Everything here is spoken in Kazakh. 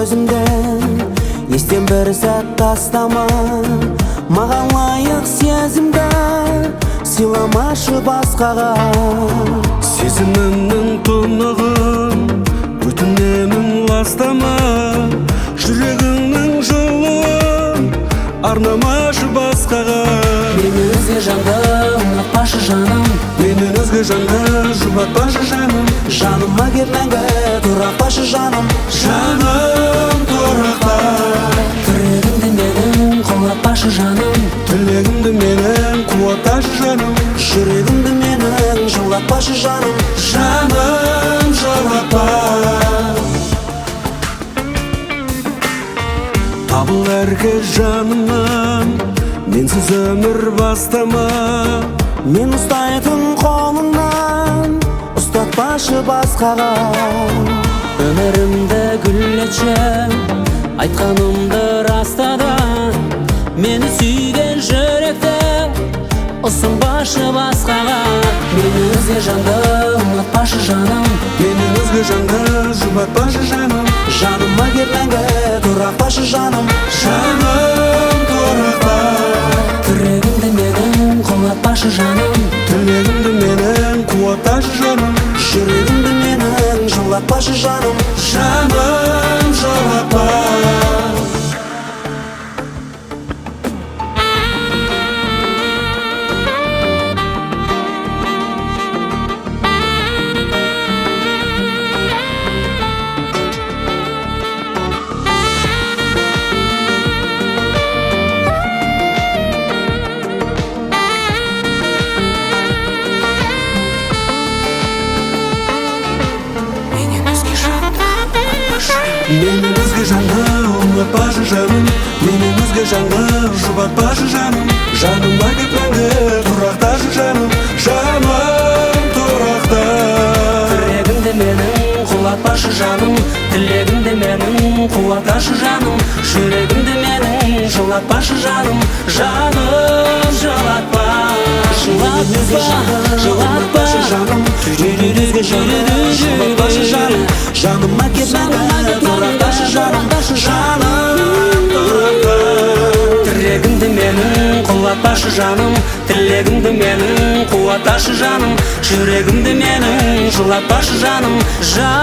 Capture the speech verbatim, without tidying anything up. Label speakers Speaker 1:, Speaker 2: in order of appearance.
Speaker 1: өзімді, естен бір сәт тастама. Маған лайық сезімді сыйламашы басқаға.
Speaker 2: Сезімімнің тұнығын өтінемін ластама. Жүрегіңнің жылуын арнамашы басқаға.
Speaker 1: Менен өзге жанды ұнатпашы жаным,
Speaker 2: Менен өзге жанды жұбатпашы жаным.
Speaker 1: жаныма кеп мәңгі тұрақпашы жаным.
Speaker 2: Жаным тұрақта,
Speaker 1: Тірегімді менің қолатпашы жаным,
Speaker 2: тілегімді менің қуатташы жаным.
Speaker 1: жүрегімді менің жылатпашы жаным.
Speaker 2: Жаным жылатпа. Табыл әркез жанымнан, менсіз өмір бастама.
Speaker 1: Мен ұстайтын қолыңнан ұстатпашы басқаға. Өмірімді гүлдетші, айтқанымды растады. Мені сүйген жүректі ұсынбашы басқаға. Мені өзге жанды ұнатпашы жаным,
Speaker 2: Менен өзге жанды жұбатпашы жаным.
Speaker 1: жаныма кеп мәңгі тұрақпашы жаным.
Speaker 2: Жаным тұрақта,
Speaker 1: Тірегімді менің қолатпашы жаным,
Speaker 2: тілегімді менің қуатташы жаным.
Speaker 1: жүрегімді менің жылатпашы жаным.
Speaker 2: Жаным жылатпа. Менен өзге жанды ұнатпашы жаным, менен өзге жанды жұбатпашы жаным. Жаныма кеп мәңгі тұрақташы жаным. Жаным тұрақта,
Speaker 1: Тірегімді менің құлатпашы жаным, тілегімді менің қуатташы жаным. Жүрегімді менің жылатпашы жаным. Жаным жылатпа, жылатпа, жылатпа жаным. Жүрегімді жылатпашы жаным. Жаныма кеп мәңгі тұрақташы жаным. Жаным тұрақта, тірегімді менің құлатпашы жаным, тілегімді менің қуатташы жаным. Жүрегімді менің жылатпашы жаным.